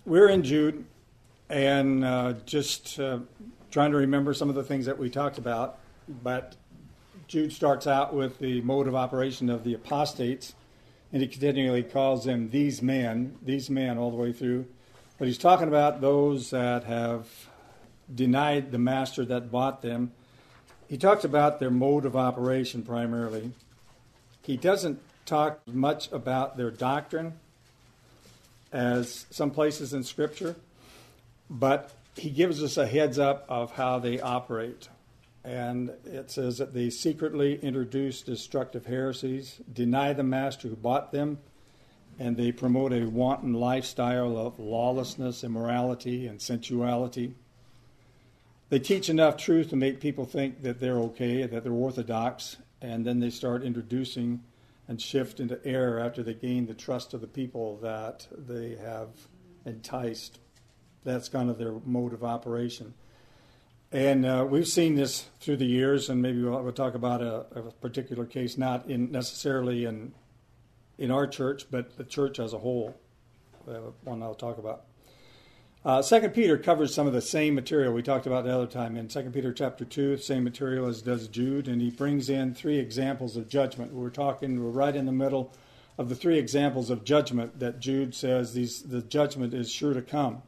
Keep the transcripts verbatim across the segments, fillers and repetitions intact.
we're in Jude, and uh, just uh, trying to remember some of the things that we talked about. But Jude starts out with the mode of operation of the apostates, and he continually calls them these men, these men all the way through. But he's talking about those that have denied the master that bought them. He talks about their mode of operation primarily. He doesn't talk much about their doctrine, as some places in Scripture, but he gives us a heads up of how they operate. And it says that they secretly introduce destructive heresies, deny the master who bought them, and they promote a wanton lifestyle of lawlessness, immorality, and sensuality. They teach enough truth to make people think that they're okay, that they're orthodox, and then they start introducing and shift into error after they gain the trust of the people that they have enticed. That's kind of their mode of operation. And uh, we've seen this through the years, and maybe we'll, we'll talk about a, a particular case, not in necessarily in in our church, but the church as a whole, uh, one I'll talk about. Uh, Second Peter covers some of the same material we talked about the other time. In Second Peter chapter two, same material as does Jude, and he brings in three examples of judgment. We're talking, we're right in the middle of the three examples of judgment that Jude says these the judgment is sure to come.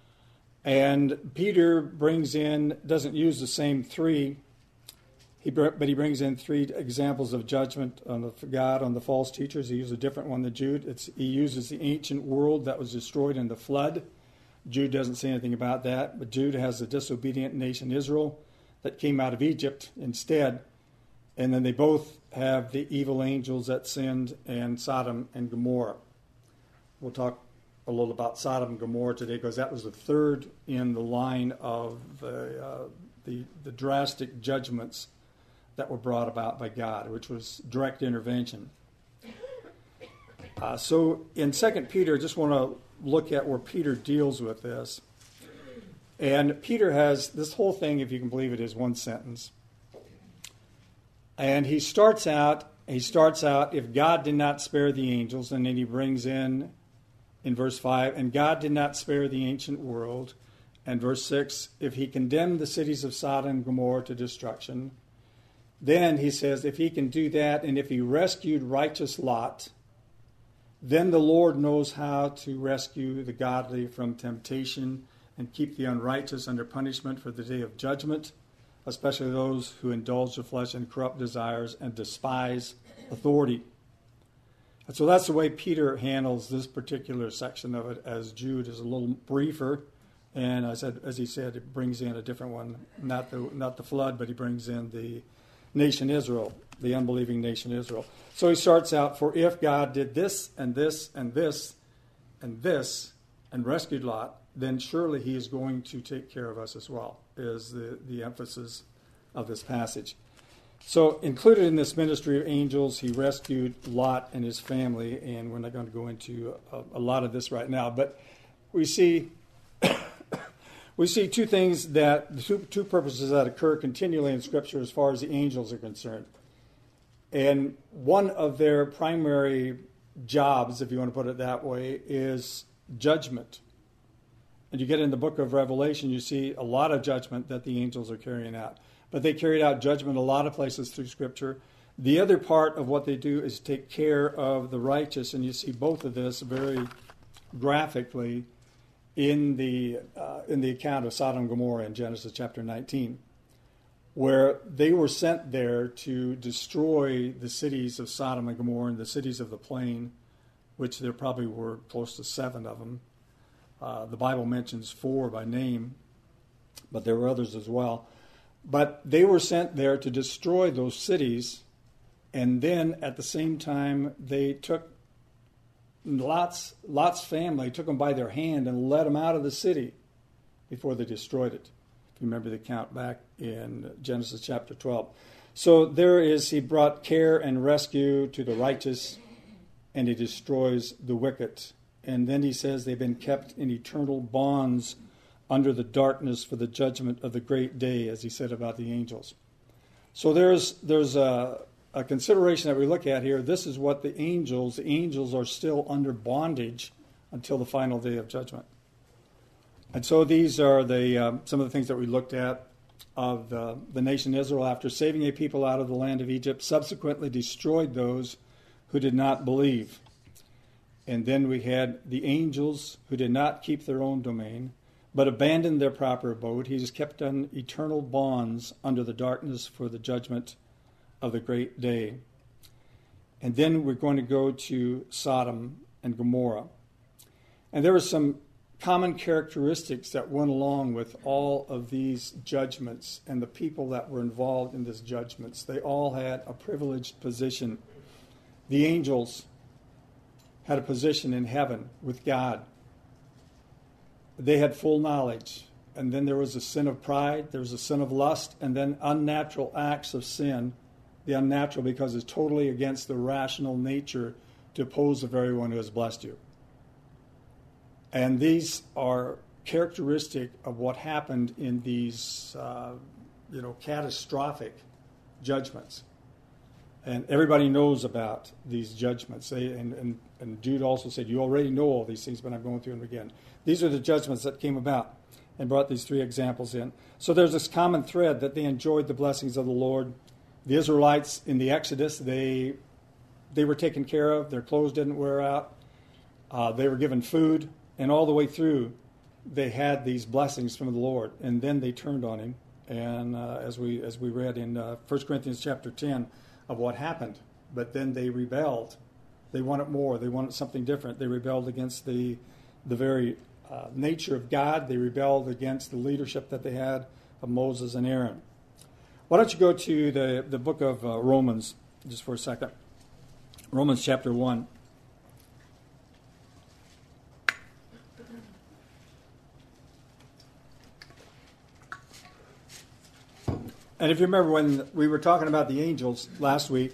And Peter brings in, doesn't use the same three, he but he brings in three examples of judgment on the, God, on the false teachers. He uses a different one than Jude. It's, he uses the ancient world that was destroyed in the flood. Jude doesn't say anything about that, but Jude has the disobedient nation Israel that came out of Egypt instead. And then they both have the evil angels that sinned and Sodom and Gomorrah. We'll talk a little about Sodom and Gomorrah today because that was the third in the line of the, uh, the, the drastic judgments that were brought about by God, which was direct intervention. Uh, so in Second Peter, I just want to look at where Peter deals with this. And Peter has this whole thing, if you can believe it, is one sentence. And he starts out, he starts out, if God did not spare the angels, and then he brings in, in verse five, and God did not spare the ancient world. And verse six, if he condemned the cities of Sodom and Gomorrah to destruction. Then he says, if he can do that, and if he rescued righteous Lot, then the Lord knows how to rescue the godly from temptation and keep the unrighteous under punishment for the day of judgment, especially those who indulge the flesh in corrupt desires and despise authority. And so that's the way Peter handles this particular section of it, as Jude is a little briefer. And I said, as he said, it brings in a different one, not the not the flood, but he brings in the nation Israel, the unbelieving nation Israel. So he starts out, for if God did this and this and this and this and rescued Lot, then surely he is going to take care of us as well, is the, the emphasis of this passage. So included in this ministry of angels, he rescued Lot and his family, and we're not going to go into a, a lot of this right now, but we see we see two things that, two, two purposes that occur continually in Scripture as far as the angels are concerned. And one of their primary jobs, if you want to put it that way, is judgment. And you get in the book of Revelation, you see a lot of judgment that the angels are carrying out. But they carried out judgment a lot of places through Scripture. The other part of what they do is take care of the righteous, and you see both of this very graphically in the uh, in the account of Sodom and Gomorrah in Genesis chapter nineteen, where they were sent there to destroy the cities of Sodom and Gomorrah and the cities of the plain, which there probably were close to seven of them. Uh, the Bible mentions four by name, but there were others as well. But they were sent there to destroy those cities, and then at the same time they took Lot's, Lot's family, took them by their hand and led them out of the city before they destroyed it. If you remember the account back in Genesis chapter twelve. So there is, he brought care and rescue to the righteous, and he destroys the wicked. And then he says they've been kept in eternal bonds under the darkness for the judgment of the great day, as he said about the angels. So there's there's a, a consideration that we look at here. This is what the angels, the angels are still under bondage until the final day of judgment. And so these are the um, some of the things that we looked at of the, the nation Israel, after saving a people out of the land of Egypt, subsequently destroyed those who did not believe. And then we had the angels who did not keep their own domain, but abandoned their proper abode. He is kept on eternal bonds under the darkness for the judgment of the great day. And then we're going to go to Sodom and Gomorrah. And there were some common characteristics that went along with all of these judgments and the people that were involved in these judgments. They all had a privileged position. The angels had a position in heaven with God. They had full knowledge. And then there was a sin of pride, there was a sin of lust, and then unnatural acts of sin. The unnatural because it's totally against the rational nature to oppose the very one who has blessed you. And these are characteristic of what happened in these, uh, you know, catastrophic judgments. And everybody knows about these judgments. They, and, and, and Jude also said, you already know all these things, but I'm going through them again. These are the judgments that came about and brought these three examples in. So there's this common thread that they enjoyed the blessings of the Lord. The Israelites in the Exodus, they they were taken care of. Their clothes didn't wear out. Uh, they were given food. And all the way through, they had these blessings from the Lord. And then they turned on him. And uh, as we as we read in uh, First Corinthians chapter ten of what happened. But then they rebelled. They wanted more. They wanted something different. They rebelled against the, the very uh, nature of God. They rebelled against the leadership that they had of Moses and Aaron. Why don't you go to the, the book of uh, Romans just for a second. Romans chapter one. And if you remember when we were talking about the angels last week,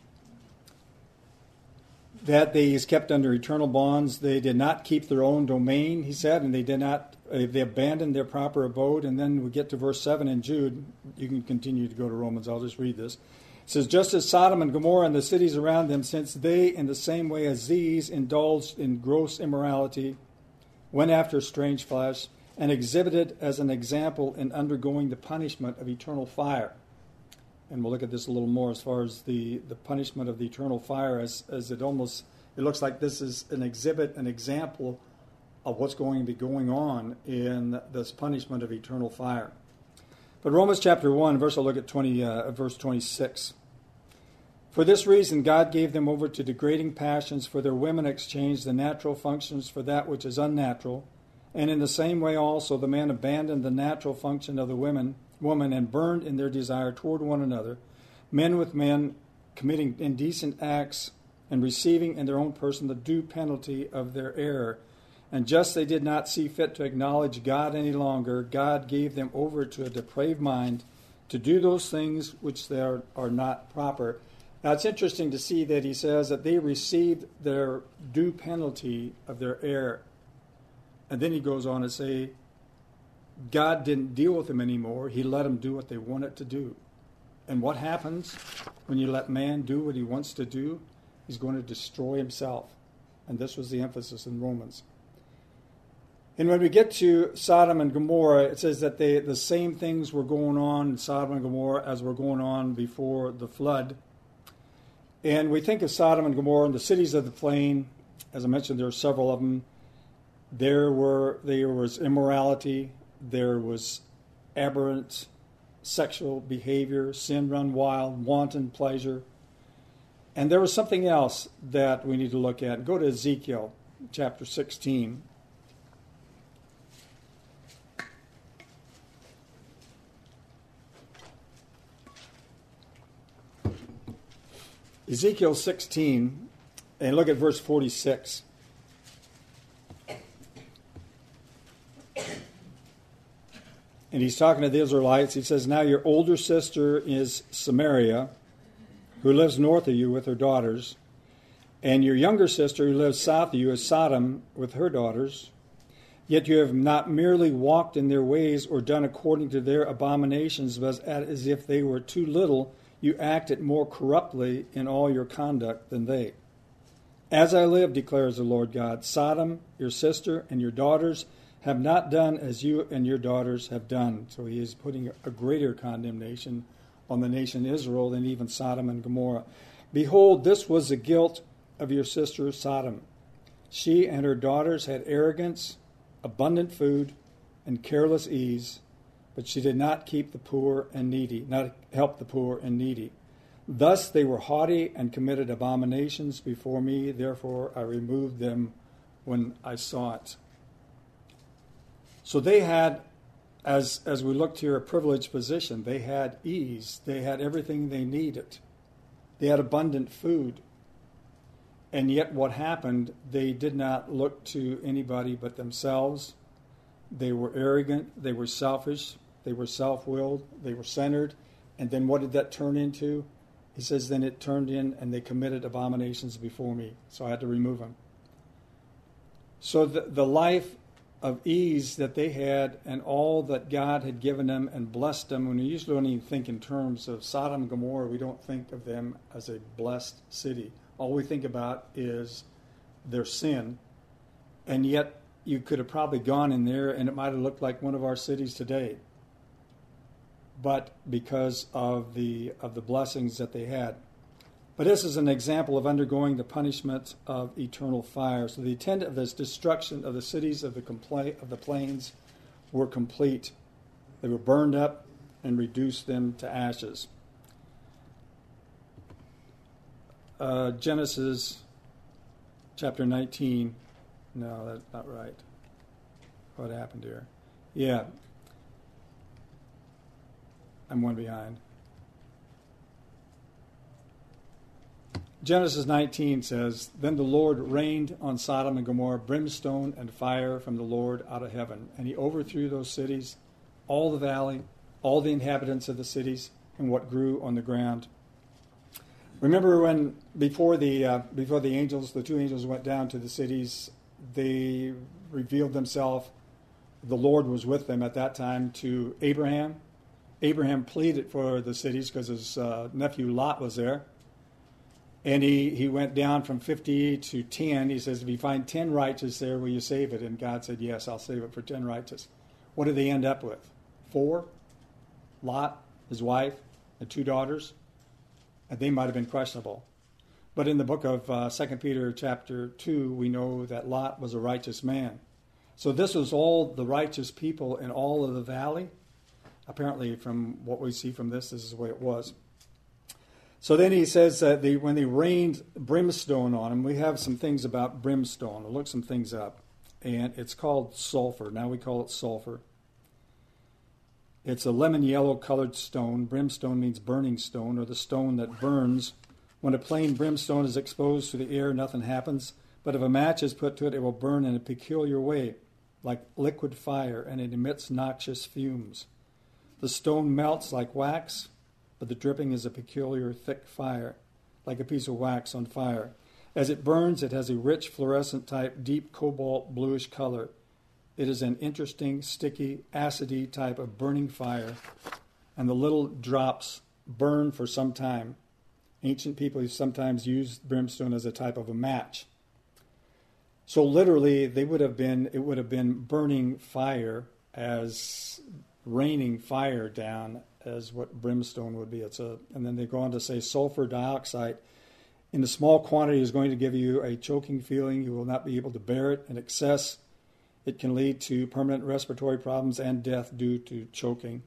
that they is kept under eternal bonds. They did not keep their own domain, he said, and they did not, uh, they abandoned their proper abode. And then we get to verse seven in Jude. You can continue to go to Romans. I'll just read this. It says, just as Sodom and Gomorrah and the cities around them, since they, in the same way as these, indulged in gross immorality, went after strange flesh, and exhibited as an example in undergoing the punishment of eternal fire. And we'll look at this a little more as far as the, the punishment of the eternal fire, as, as it almost, it looks like this is an exhibit, an example of what's going to be going on in this punishment of eternal fire. But Romans chapter one, verse, I'll look at twenty, uh, verse twenty-six. For this reason, God gave them over to degrading passions, for their women exchanged the natural functions for that which is unnatural. And in the same way also the man abandoned the natural function of the women, woman and burned in their desire toward one another, men with men committing indecent acts and receiving in their own person the due penalty of their error. And just they did not see fit to acknowledge God any longer, God gave them over to a depraved mind to do those things which they are, are not proper. Now it's interesting to see that he says that they received their due penalty of their error. And then he goes on to say, God didn't deal with them anymore. He let them do what they wanted to do. And what happens when you let man do what he wants to do? He's going to destroy himself. And this was the emphasis in Romans. And when we get to Sodom and Gomorrah, it says that they, the same things were going on in Sodom and Gomorrah as were going on before the flood. And we think of Sodom and Gomorrah and the cities of the plain. As I mentioned, there are several of them. There were there was immorality, there was aberrant sexual behavior, sin run wild, wanton pleasure. And there was something else that we need to look at. Go to Ezekiel chapter sixteen. Ezekiel sixteen, and look at verse forty-six. And he's talking to the Israelites. He says, now your older sister is Samaria, who lives north of you with her daughters, and your younger sister who lives south of you is Sodom with her daughters. Yet you have not merely walked in their ways or done according to their abominations, but as if they were too little, you acted more corruptly in all your conduct than they. As I live, declares the Lord God, Sodom, your sister, and your daughters have not done as you and your daughters have done. So he is putting a greater condemnation on the nation Israel than even Sodom and Gomorrah. Behold, this was the guilt of your sister Sodom. She and her daughters had arrogance, abundant food, and careless ease, but she did not keep the poor and needy, not help the poor and needy. Thus they were haughty and committed abominations before me, therefore I removed them when I saw it. So they had, as as we looked here, a privileged position. They had ease. They had everything they needed. They had abundant food. And yet what happened, they did not look to anybody but themselves. They were arrogant. They were selfish. They were self-willed. They were centered. And then what did that turn into? He says, then it turned in and they committed abominations before me. So I had to remove them. So the, the life of ease that they had and all that God had given them and blessed them, when we usually don't even think in terms of Sodom and Gomorrah, we don't think of them as a blessed city. All we think about is their sin. And yet you could have probably gone in there and it might have looked like one of our cities today. But because of the of the blessings that they had. But this is an example of undergoing the punishment of eternal fire. So the intent of this destruction of the cities of the compla- of the plains were complete. They were burned up and reduced them to ashes. Uh, Genesis chapter nineteen. No, that's not right. What happened here? Yeah. I'm one behind. Genesis nineteen says, Then the Lord rained on Sodom and Gomorrah brimstone and fire from the Lord out of heaven. And he overthrew those cities, all the valley, all the inhabitants of the cities, and what grew on the ground. Remember when before the uh, before the angels, the two angels went down to the cities, they revealed themselves. The Lord was with them at that time to Abraham. Abraham pleaded for the cities because his uh, nephew Lot was there. And he, he went down from fifty to ten. He says, if you find ten righteous there, will you save it? And God said, yes, I'll save it for ten righteous. What did they end up with? Four? Lot, his wife, and two daughters. And they might have been questionable. But in the book of uh, Second Peter chapter two, we know that Lot was a righteous man. So this was all the righteous people in all of the valley. Apparently, from what we see from this, this is the way it was. So then he says that they, when they rained brimstone on him, we have some things about brimstone. I'll look some things up. And it's called sulfur. Now we call it sulfur. It's a lemon yellow colored stone. Brimstone means burning stone, or the stone that burns. When a plain brimstone is exposed to the air, nothing happens. But if a match is put to it, it will burn in a peculiar way, like liquid fire, and it emits noxious fumes. The stone melts like wax, but the dripping is a peculiar thick fire, like a piece of wax on fire. As it burns, it has a rich fluorescent type, deep cobalt bluish color. It is an interesting, sticky, acidy type of burning fire, and the little drops burn for some time. Ancient people sometimes used brimstone as a type of a match. So literally, they would have been, it would have been burning fire as raining fire down as what brimstone would be. It's a, and then they go on to say sulfur dioxide in a small quantity is going to give you a choking feeling. You will not be able to bear it. In excess, it can lead to permanent respiratory problems and death due to choking.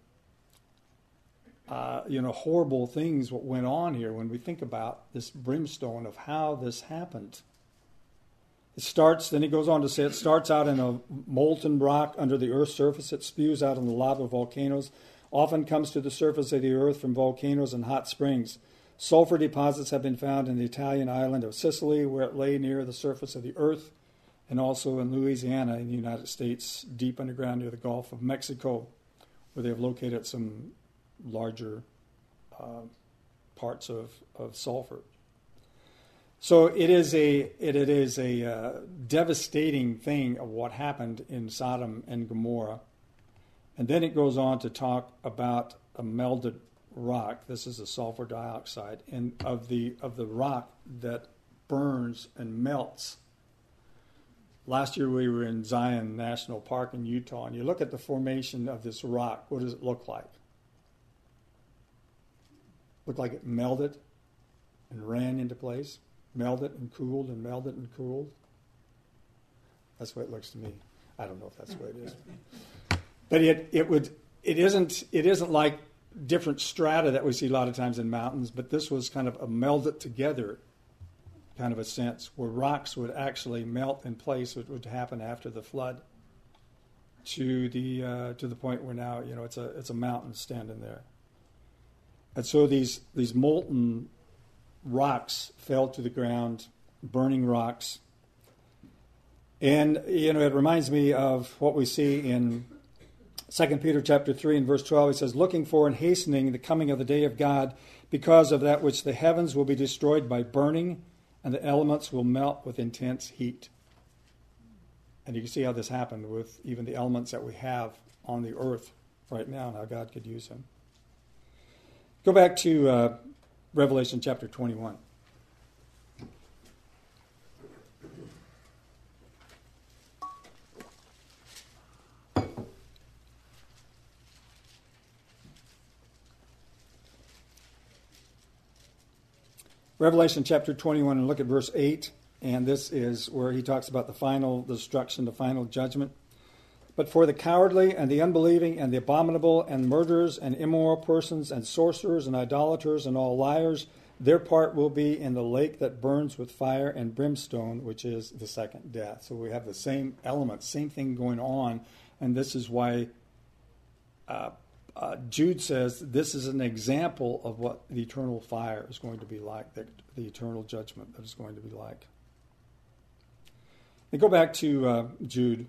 Uh, you know, horrible things what went on here when we think about this brimstone of how this happened. It starts, then he goes on to say, it starts out in a molten rock under the earth's surface. It spews out in the lava of volcanoes, often comes to the surface of the earth from volcanoes and hot springs. Sulfur deposits have been found in the Italian island of Sicily, where it lay near the surface of the earth, and also in Louisiana in the United States, deep underground near the Gulf of Mexico, where they have located some larger uh, parts of, of sulfur. So it is a it, it is a uh, devastating thing of what happened in Sodom and Gomorrah, and then it goes on to talk about a melted rock. This is the sulfur dioxide, and of the of the rock that burns and melts. last year we were in Zion National Park in Utah, and you look at the formation of this rock. What does it look like? Look like it melded and ran into place, melded and cooled and melded and cooled. That's what it looks to me. I don't know if that's what it is, but it it would it isn't it isn't like different strata that we see a lot of times in mountains. But this was kind of a melded together kind of a sense, where rocks would actually melt in place, which would happen after the flood, to the uh, to the point where now you know it's a it's a mountain standing there. And so these these molten rocks fell to the ground, burning rocks. And you know it reminds me of what we see in Second Peter chapter three and verse twelve. He says, "Looking for and hastening the coming of the day of God, because of that which the heavens will be destroyed by burning, and the elements will melt with intense heat." And you can see how this happened with even the elements that we have on the earth right now and how God could use them. Go back to uh, Revelation chapter twenty-one. Revelation chapter twenty-one, and look at verse eight. And this is where he talks about the final destruction, the final judgment. "But for the cowardly and the unbelieving and the abominable and murderers and immoral persons and sorcerers and idolaters and all liars, their part will be in the lake that burns with fire and brimstone, which is the second death." So we have the same element, same thing going on. And this is why uh, uh, Jude says this is an example of what the eternal fire is going to be like, the, the eternal judgment that is going to be like. And go back to uh, Jude.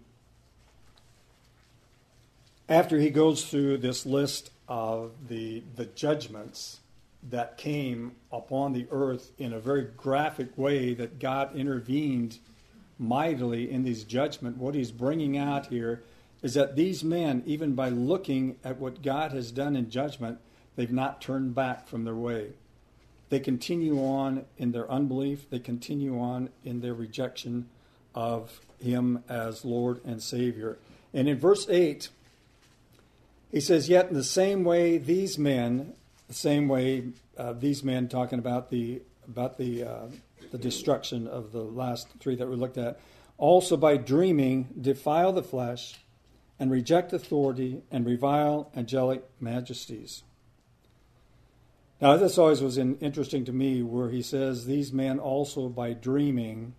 After he goes through this list of the the judgments that came upon the earth in a very graphic way, that God intervened mightily in these judgments, what he's bringing out here is that these men, even by looking at what God has done in judgment, they've not turned back from their way. They continue on in their unbelief. They continue on in their rejection of him as Lord and Savior. And in verse eight, he says, "Yet in the same way these men, the same way uh, these men," talking about the about the uh, the destruction of the last three that we looked at, "also by dreaming defile the flesh and reject authority and revile angelic majesties." Now this always was in, interesting to me, where he says these men also by dreaming.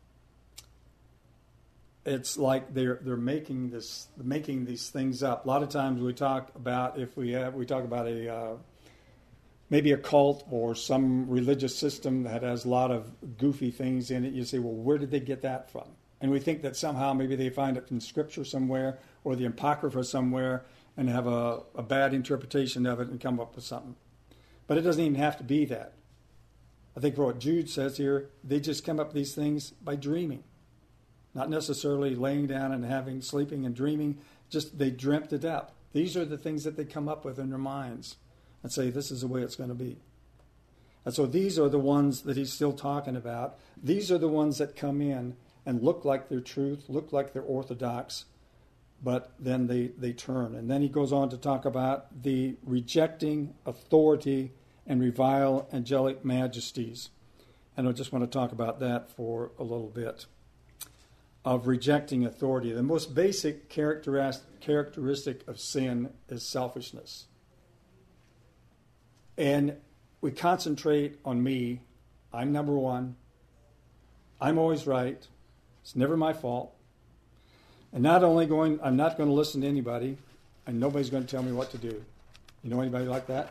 It's like they're they're making this making these things up. A lot of times we talk about if we have we talk about a uh, maybe a cult or some religious system that has a lot of goofy things in it. You say, well, where did they get that from? And we think that somehow maybe they find it in Scripture somewhere or the Apocrypha somewhere and have a, a bad interpretation of it and come up with something. But it doesn't even have to be that. I think for what Jude says here, they just come up with these things by dreaming. Not necessarily laying down and having, sleeping and dreaming, just they dreamt it up. These are the things that they come up with in their minds and say, this is the way it's going to be. And so these are the ones that he's still talking about. These are the ones that come in and look like they're truth, look like they're orthodox, but then they, they turn. And then he goes on to talk about the rejecting authority and revile angelic majesties. And I just want to talk about that for a little bit. Of rejecting authority. The most basic characteristic of sin is selfishness. And we concentrate on me. I'm number one. I'm always right. It's never my fault. And not only going, I'm not going to listen to anybody, and nobody's going to tell me what to do. You know anybody like that?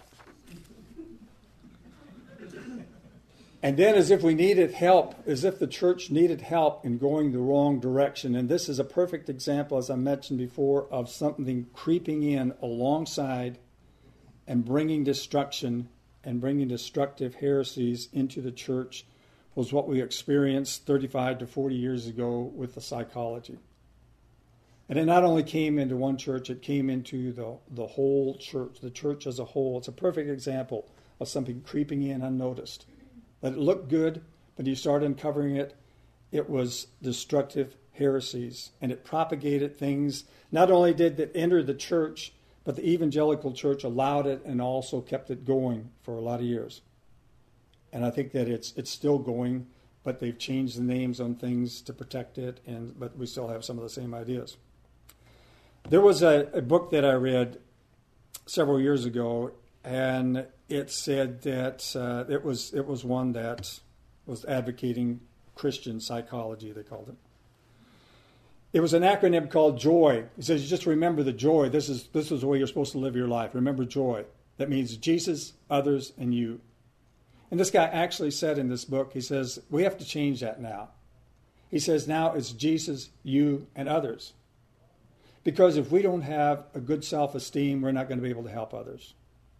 And then as if we needed help, as if the church needed help in going the wrong direction. And this is a perfect example, as I mentioned before, of something creeping in alongside and bringing destruction and bringing destructive heresies into the church, was what we experienced thirty-five to forty years ago with the psychology. And it not only came into one church, it came into the, the whole church, the church as a whole. It's a perfect example of something creeping in unnoticed. That it looked good, but you start uncovering it, it was destructive heresies, and it propagated things. Not only did it enter the church, but the evangelical church allowed it and also kept it going for a lot of years. And I think that it's it's still going, but they've changed the names on things to protect it, and but we still have some of the same ideas. There was a, a book that I read several years ago, and it said that uh, it was it was one that was advocating Christian psychology, they called it. It was an acronym called JOY. It says, just remember the joy. This is this is the way you're supposed to live your life. Remember joy. That means Jesus, others, and you. And this guy actually said in this book, he says, we have to change that now. He says, now it's Jesus, you, and others. Because if we don't have a good self-esteem, we're not going to be able to help others.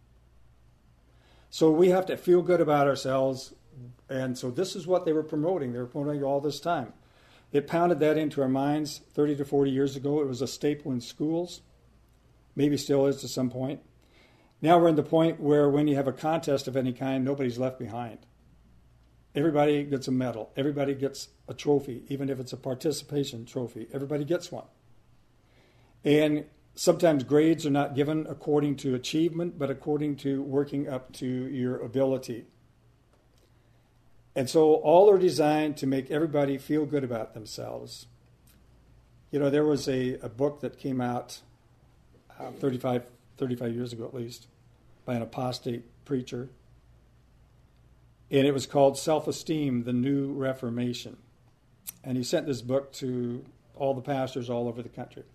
So we have to feel good about ourselves. And so this is what they were promoting. They were promoting all this time. It pounded that into our minds thirty to forty years ago. It was a staple in schools. Maybe still is to some point. Now we're in the point where when you have a contest of any kind, nobody's left behind. Everybody gets a medal. Everybody gets a trophy, even if it's a participation trophy. Everybody gets one. And sometimes grades are not given according to achievement, but according to working up to your ability. And so all are designed to make everybody feel good about themselves. You know, there was a, a book that came out uh, thirty-five, thirty-five years ago at least by an apostate preacher. And it was called Self-Esteem, the New Reformation. And he sent this book to all the pastors all over the country.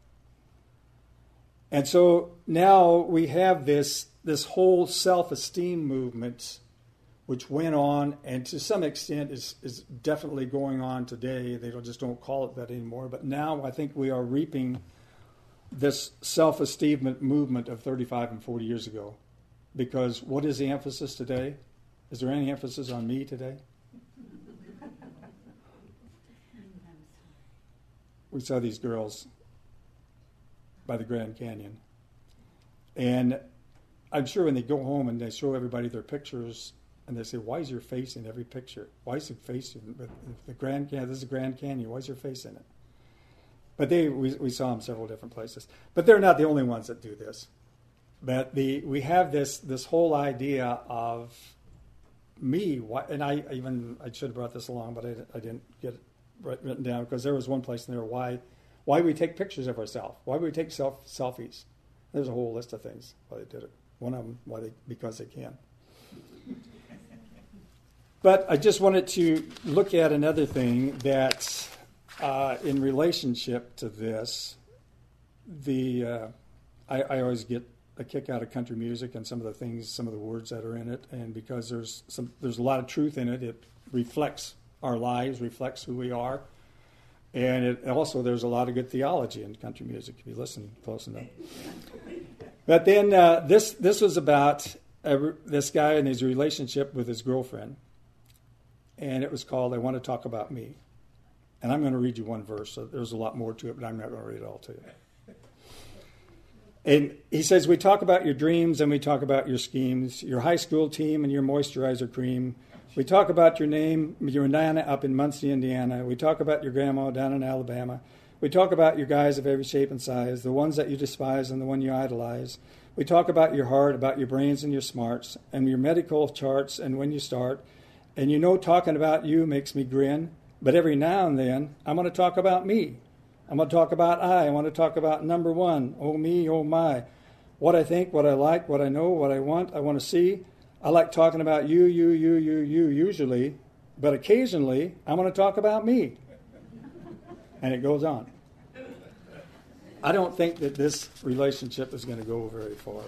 And so now we have this, this whole self-esteem movement which went on and to some extent is, is definitely going on today. They don't, just don't call it that anymore. But now I think we are reaping this self-esteem movement of thirty-five and forty years ago. Because what is the emphasis today? Is there any emphasis on me today? We saw these girls by the Grand Canyon. And I'm sure when they go home and they show everybody their pictures, and they say, why is your face in every picture? Why is your face in the Grand Canyon? This is the Grand Canyon. Why is your face in it? But they, we, we saw them several different places. But they're not the only ones that do this. But the we have this this whole idea of me, and I even I should have brought this along, but I, I didn't get it written down because there was one place in there why why we take pictures of ourselves, why we take self selfies. There's a whole list of things why they did it. One of them why they because they can. But I just wanted to look at another thing that, uh, in relationship to this, the uh, I, I always get a kick out of country music and some of the things, some of the words that are in it, and because there's some, there's a lot of truth in it. It reflects our lives, reflects who we are, and it also there's a lot of good theology in country music if you listen close enough. But then uh, this this was about a, this guy and his relationship with his girlfriend. And it was called, I Want to Talk About Me. And I'm going to read you one verse. So there's a lot more to it, but I'm not going to read it all to you. And he says, we talk about your dreams and we talk about your schemes, your high school team and your moisturizer cream. We talk about your name, your Nana up in Muncie, Indiana. We talk about your grandma down in Alabama. We talk about your guys of every shape and size, the ones that you despise and the one you idolize. We talk about your heart, about your brains and your smarts, and your medical charts and when you start. And you know talking about you makes me grin, but every now and then I'm going to talk about me. I'm going to talk about I. I want to talk about number one, oh me, oh my. What I think, what I like, what I know, what I want, I want to see. I like talking about you, you, you, you, you usually, but occasionally I'm going to talk about me. And it goes on. I don't think that this relationship is going to go very far.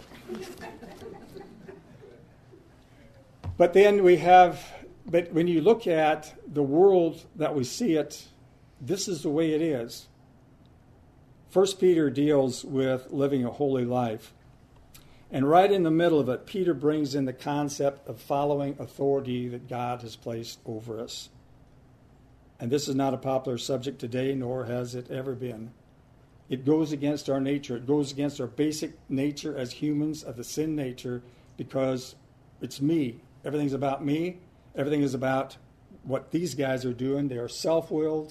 But then we have... But when you look at the world that we see it, this is the way it is. First Peter deals with living a holy life. And right in the middle of it, Peter brings in the concept of following authority that God has placed over us. And this is not a popular subject today, nor has it ever been. It goes against our nature. It goes against our basic nature as humans, of the sin nature, because it's me. Everything's about me. Everything is about what these guys are doing. They are self-willed.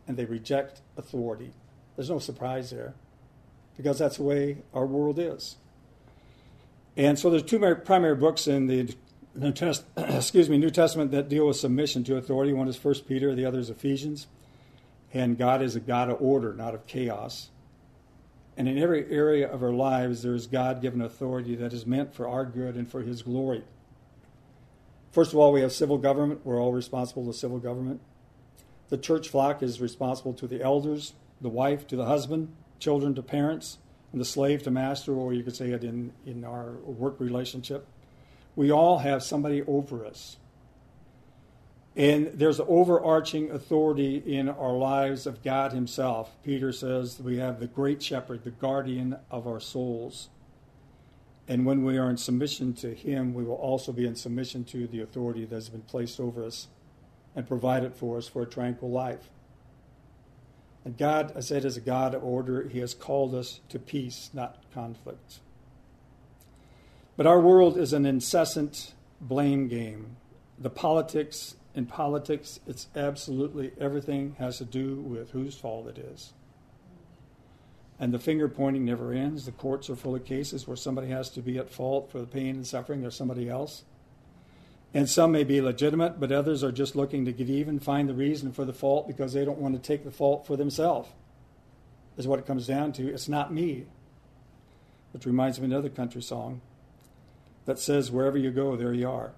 and they reject authority. There's no surprise there, because that's the way our world is. And so there's two primary books in the New, Test- excuse me, New Testament that deal with submission to authority. One is First Peter, the other is Ephesians. And God is a God of order, not of chaos. And in every area of our lives, there is God-given authority that is meant for our good and for His glory. First of all, we have civil government. We're all responsible to civil government. The church flock is responsible to the elders, the wife to the husband, children to parents, and the slave to master, or you could say it in, in our work relationship. We all have somebody over us. And there's an overarching authority in our lives of God Himself. Peter says we have the great shepherd, the guardian of our souls. And when we are in submission to Him, we will also be in submission to the authority that has been placed over us and provided for us for a tranquil life. And God, I said, is a God of order. He has called us to peace, not conflict. But our world is an incessant blame game. The politics, in politics, it's absolutely everything has to do with whose fault it is. And the finger pointing never ends. The courts are full of cases where somebody has to be at fault for the pain and suffering of somebody else. And some may be legitimate, but others are just looking to get even, find the reason for the fault because they don't want to take the fault for themselves. Is what it comes down to. It's not me. Which reminds me of another country song that says, wherever you go, there you are.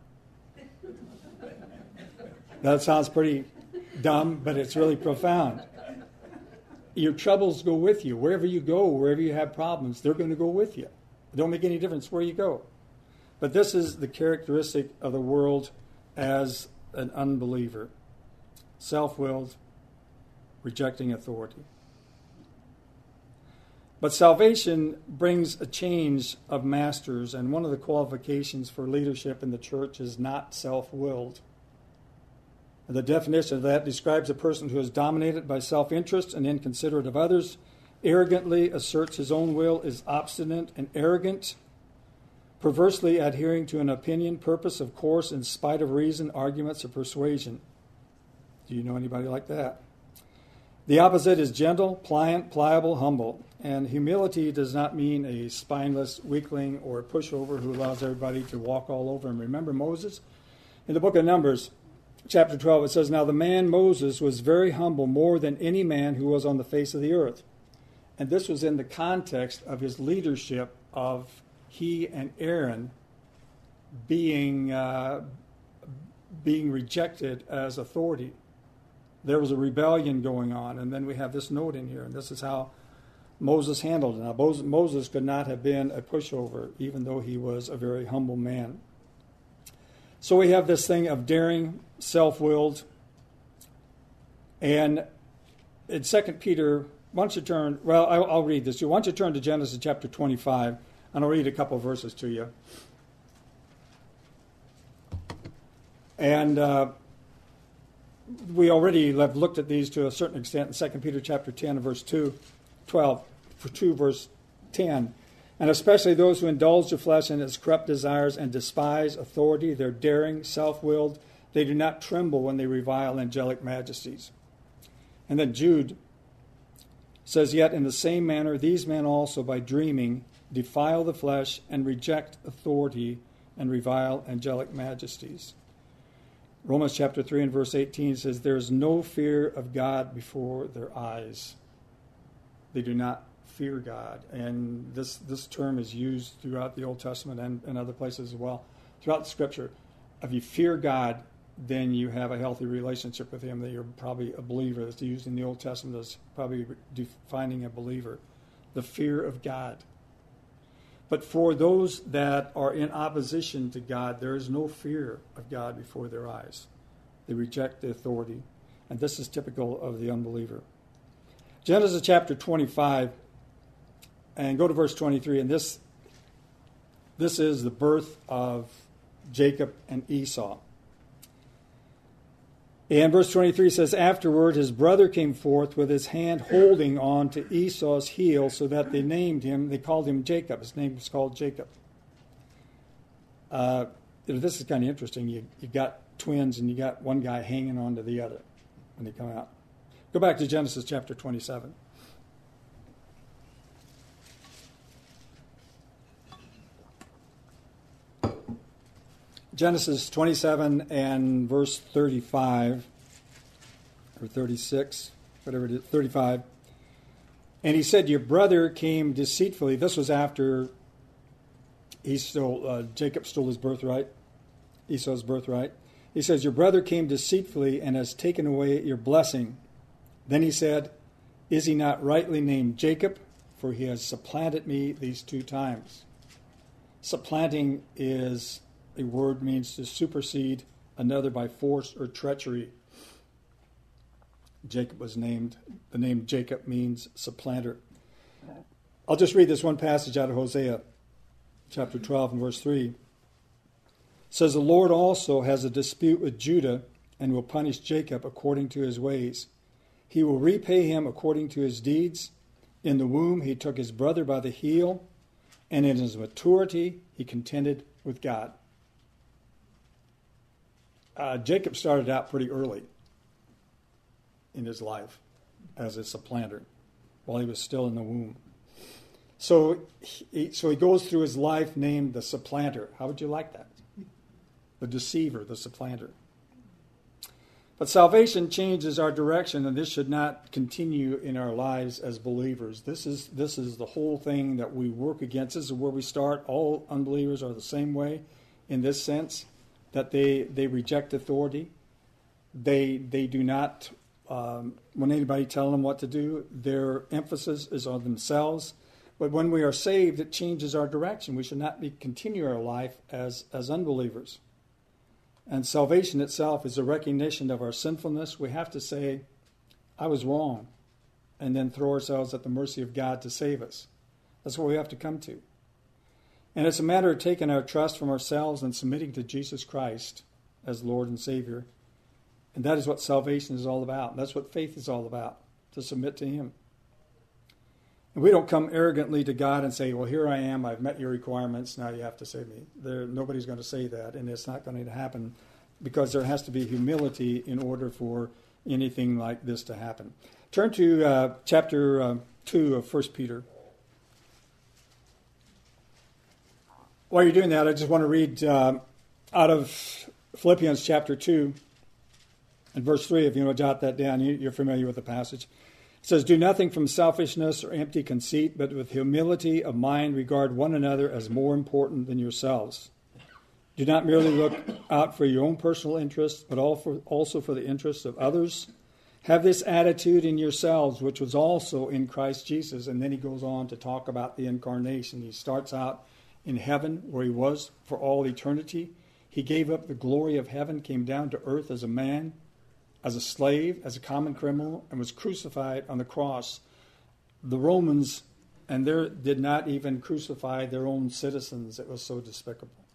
That sounds pretty dumb, but it's really profound. Your troubles go with you. Wherever you go, wherever you have problems, they're going to go with you. It don't make any difference where you go. But this is the characteristic of the world as an unbeliever. Self-willed, rejecting authority. But salvation brings a change of masters, and one of the qualifications for leadership in the church is not self-willed. The definition of that describes a person who is dominated by self-interest and inconsiderate of others, arrogantly asserts his own will, is obstinate and arrogant, perversely adhering to an opinion, purpose, of course, in spite of reason, arguments, or persuasion. Do you know anybody like that? The opposite is gentle, pliant, pliable, humble. And humility does not mean a spineless weakling or a pushover who allows everybody to walk all over him. Remember Moses? In the book of Numbers, chapter twelve, it says, now the man Moses was very humble, more than any man who was on the face of the earth. And this was in the context of his leadership of he and Aaron being, uh, being rejected as authority. There was a rebellion going on, and then we have this note in here, and this is how Moses handled it. Now, Moses could not have been a pushover, even though he was a very humble man. So we have this thing of daring, self-willed, and in Second Peter, why don't you turn, well, I'll, I'll read this to you. Why don't you turn to Genesis chapter twenty-five, and I'll read a couple of verses to you. And uh, we already have looked at these to a certain extent in Second Peter chapter ten, verse two, twelve, for two, verse ten. And especially those who indulge the flesh in its corrupt desires and despise authority, they're daring, self-willed. They do not tremble when they revile angelic majesties. And then Jude says, yet in the same manner, these men also by dreaming defile the flesh and reject authority and revile angelic majesties. Romans chapter three and verse eighteen says, there is no fear of God before their eyes. They do not fear God. And this, this term is used throughout the Old Testament and, and other places as well. Throughout the Scripture, if you fear God, then you have a healthy relationship with Him, that you're probably a believer. That's used in the Old Testament as probably defining a believer. The fear of God. But for those that are in opposition to God, there is no fear of God before their eyes. They reject the authority. And this is typical of the unbeliever. Genesis chapter twenty-five, and go to verse twenty-three, and this, this is the birth of Jacob and Esau. And verse twenty-three says, afterward his brother came forth with his hand holding on to Esau's heel, so that they named him, they called him Jacob. His name was called Jacob. Uh, you know, this is kind of interesting. You, you got twins and you got one guy hanging on to the other when they come out. Of Go back to Genesis chapter twenty-seven. Genesis twenty-seven and verse thirty-five, or thirty-six, whatever it is, thirty-five. And he said, your brother came deceitfully. This was after he stole, uh, Jacob stole his birthright, Esau's birthright. He says, your brother came deceitfully and has taken away your blessing. Then he said, is he not rightly named Jacob? For he has supplanted me these two times. Supplanting is a word means to supersede another by force or treachery. Jacob was named, the name Jacob means supplanter. I'll just read this one passage out of Hosea, chapter twelve and verse three. It says, the Lord also has a dispute with Judah and will punish Jacob according to his ways. He will repay him according to his deeds. In the womb he took his brother by the heel, and in his maturity he contended with God. Uh, Jacob started out pretty early in his life as a supplanter while he was still in the womb. So he, so he goes through his life named the supplanter. How would you like that? The deceiver, the supplanter. But salvation changes our direction, and this should not continue in our lives as believers. This is this is the whole thing that we work against. This is where we start. All unbelievers are the same way in this sense, that they, they reject authority. They they do not, um, when anybody tells them what to do, their emphasis is on themselves. But when we are saved, it changes our direction. We should not be continue our life as, as unbelievers. And salvation itself is a recognition of our sinfulness. We have to say, I was wrong, and then throw ourselves at the mercy of God to save us. That's what we have to come to. And it's a matter of taking our trust from ourselves and submitting to Jesus Christ as Lord and Savior. And that is what salvation is all about. That's what faith is all about, to submit to Him. And we don't come arrogantly to God and say, well, here I am, I've met your requirements, now you have to save me. There, nobody's going to say that, and it's not going to happen, because there has to be humility in order for anything like this to happen. Turn to uh, chapter uh, two of First Peter. While you're doing that, I just want to read uh, out of Philippians chapter two and verse three. If you want to jot that down, you're familiar with the passage. It says, do nothing from selfishness or empty conceit, but with humility of mind regard one another as more important than yourselves. Do not merely look out for your own personal interests, but also for the interests of others. Have this attitude in yourselves, which was also in Christ Jesus. And then he goes on to talk about the incarnation. He starts out in heaven, where he was for all eternity. He gave up the glory of heaven, came down to earth as a man, as a slave, as a common criminal, and was crucified on the cross. The Romans and they did not even crucify their own citizens. It was so despicable.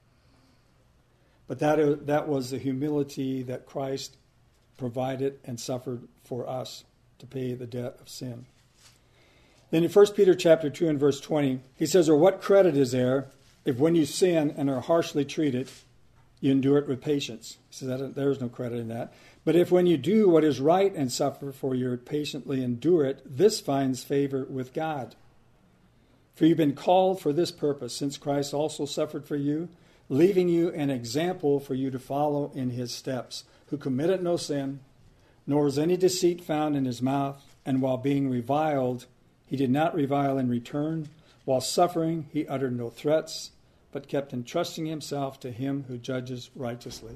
But that that was the humility that Christ provided and suffered for us to pay the debt of sin. Then in First Peter chapter two and verse twenty, he says, or what credit is there if when you sin and are harshly treated, you endure it with patience? He says that there is no credit in that. But if when you do what is right and suffer for you patiently endure it, this finds favor with God. For you've been called for this purpose, since Christ also suffered for you, leaving you an example for you to follow in his steps, who committed no sin, nor was any deceit found in his mouth, and while being reviled, he did not revile in return. While suffering, he uttered no threats, but kept entrusting himself to him who judges righteously.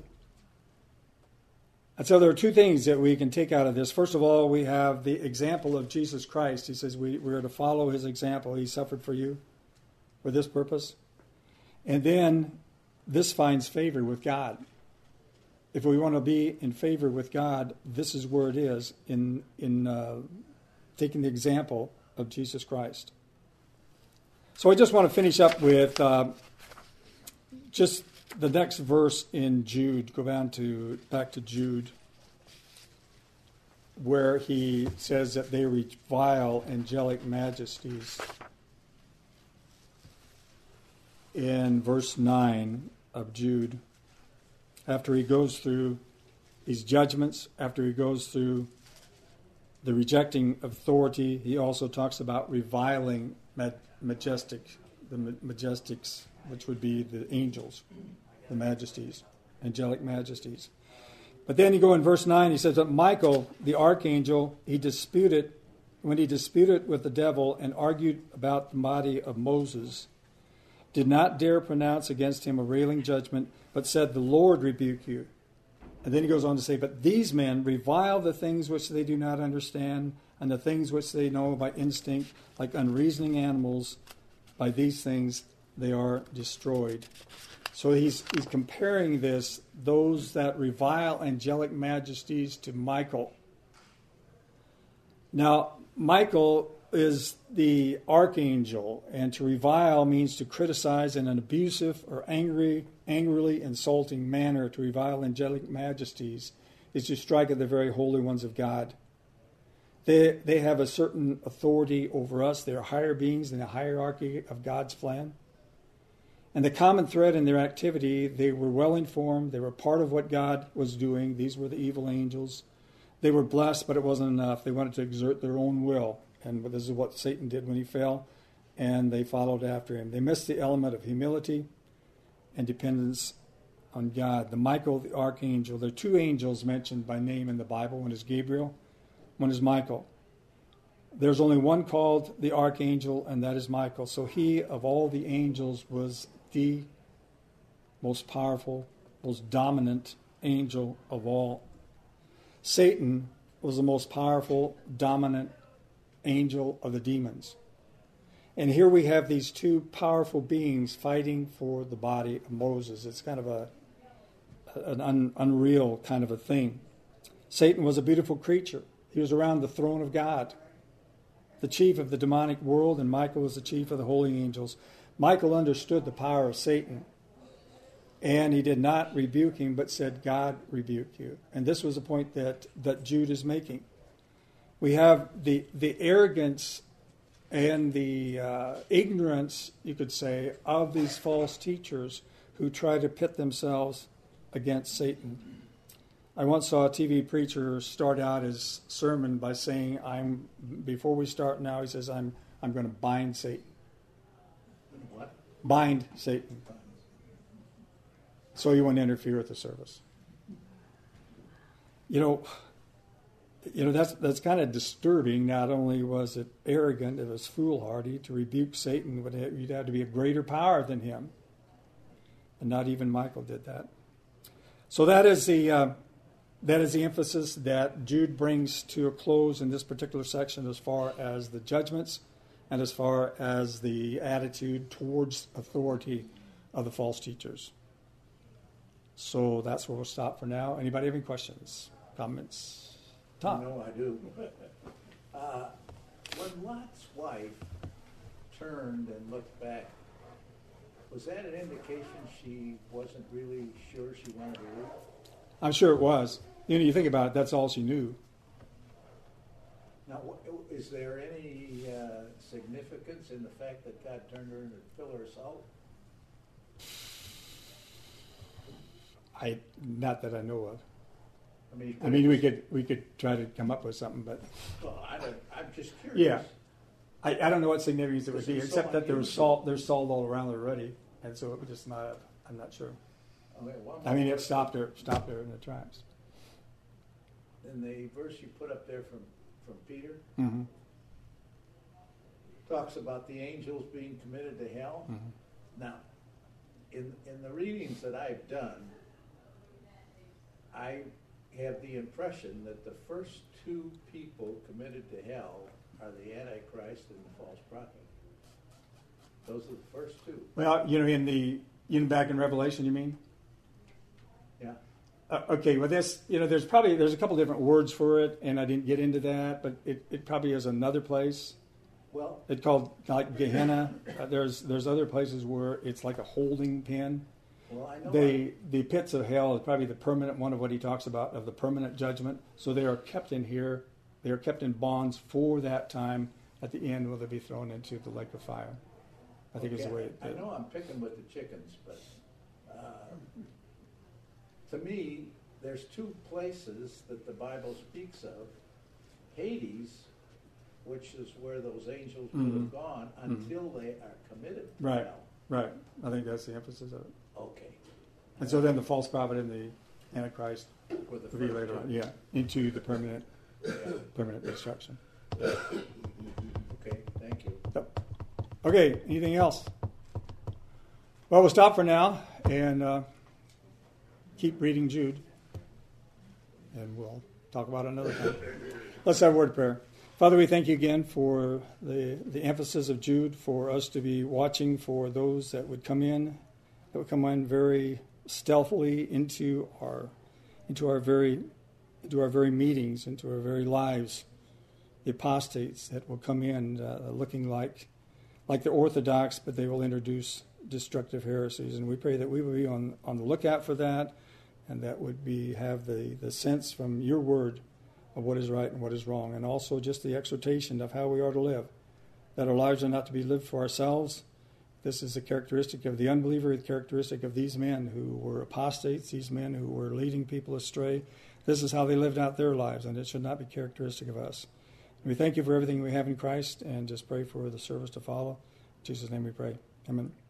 And so there are two things that we can take out of this. First of all, we have the example of Jesus Christ. He says we, we are to follow his example. He suffered for you for this purpose. And then this finds favor with God. If we want to be in favor with God, this is where it is in, in uh, taking the example of Jesus Christ. So I just want to finish up with uh, just the next verse in Jude. Go down to back to Jude, where he says that they revile angelic majesties. In verse nine of Jude, after he goes through these judgments, after he goes through the rejecting of authority. He also talks about reviling majestic, the majestics, which would be the angels, the majesties, angelic majesties. But then you go in verse nine, he says that Michael, the archangel, he disputed, when he disputed with the devil and argued about the body of Moses, did not dare pronounce against him a railing judgment, but said, the Lord rebuke you. And then he goes on to say, but these men revile the things which they do not understand, and the things which they know by instinct, like unreasoning animals. By these things they are destroyed. So he's he's comparing this, those that revile angelic majesties, to Michael. Now, Michael is the archangel, and to revile means to criticize in an abusive or angry, angrily insulting manner. To revile angelic majesties is to strike at the very holy ones of God. They they have a certain authority over us. They're higher beings in the hierarchy of God's plan. And the common thread in their activity, they were well informed. They were part of what God was doing. These were the evil angels. They were blessed, but it wasn't enough. They wanted to exert their own will. And this is what Satan did when he fell. And they followed after him. They missed the element of humility and dependence on God. The Michael, the archangel, there are two angels mentioned by name in the Bible. One is Gabriel, one is Michael. There's only one called the archangel, and that is Michael. So he, of all the angels, was the most powerful, most dominant angel of all. Satan was the most powerful, dominant angel of the demons. And here we have these two powerful beings fighting for the body of Moses. It's kind of a an un, unreal kind of a thing. Satan was a beautiful creature. He was around the throne of God, the chief of the demonic world, and Michael was the chief of the holy angels. Michael understood the power of Satan, and he did not rebuke him, but said, God rebuke you. And this was a point that, that Jude is making. We have the, the arrogance and the uh, ignorance, you could say, of these false teachers who try to pit themselves against Satan. I once saw a T V preacher start out his sermon by saying, "I'm before we start now," he says, I'm I'm going to bind Satan. What? Bind Satan. So you won't interfere with the service. You know, you know that's that's kind of disturbing. Not only was it arrogant, it was foolhardy. To rebuke Satan, would have, you'd have to be a greater power than him. And not even Michael did that. So that is the uh, that is the emphasis that Jude brings to a close in this particular section, as far as the judgments and as far as the attitude towards authority of the false teachers. So that's where we'll stop for now. Anybody have any questions, comments? Tom? No, I do. uh, when Lot's wife turned and looked back, was that an indication she wasn't really sure she wanted to leave? I'm sure it was. You know, you think about it, that's all she knew. Now, is there any uh, significance in the fact that God turned her into a pillar of salt? I, not that I know of. I mean, I mean, we could we could try to come up with something, but well, I don't, I'm just curious. Yeah, I, I don't know what significance it would be, except so that there was salt. There's salt all around already, and so it was just not. I'm not sure. Okay, well, I mean, it stopped her stopped her in the tracks. In the verse you put up there from from Peter, mm-hmm. talks about the angels being committed to hell. Mm-hmm. Now, in in the readings that I've done, I have the impression that the first two people committed to hell are the Antichrist and the false prophet. Those are the first two. Well, you know, in the you know, back in Revelation, you mean? Yeah. Uh, okay. Well, this you know, there's probably there's a couple different words for it, and I didn't get into that, but it, it probably is another place. Well, it's called like Gehenna. Uh, there's there's other places where it's like a holding pen. Well, I know the the pits of hell is probably the permanent one of what he talks about, of the permanent judgment. So they are kept in here. They are kept in bonds for that time. At the end, will they be thrown into the lake of fire? I think okay, is the way it I did. know I'm picking with the chickens, but uh, to me, there's two places that the Bible speaks of Hades, which is where those angels Mhm. would have gone, Mhm. until they are committed to Right. hell. Right. I think that's the emphasis of it. Okay. And so then the false prophet and the Antichrist For the will be first later on, two. yeah, into the permanent permanent destruction. Okay, thank you. Yep. Okay, anything else? Well, we'll stop for now and uh, keep reading Jude, and we'll talk about it another time. Let's have a word of prayer. Father, we thank you again for the, the emphasis of Jude, for us to be watching for those that would come in, that would come in very stealthily into our into our very into our very meetings, into our very lives. The apostates that will come in uh, looking like like the Orthodox, but they will introduce destructive heresies. And we pray that we will be on, on the lookout for that, and that would be have the, the sense from your word of what is right and what is wrong, and also just the exhortation of how we are to live, that our lives are not to be lived for ourselves. This is a characteristic of the unbeliever, the characteristic of these men who were apostates, these men who were leading people astray. This is how they lived out their lives, and it should not be characteristic of us. And we thank you for everything we have in Christ, and just pray for the service to follow. In Jesus' name we pray. Amen.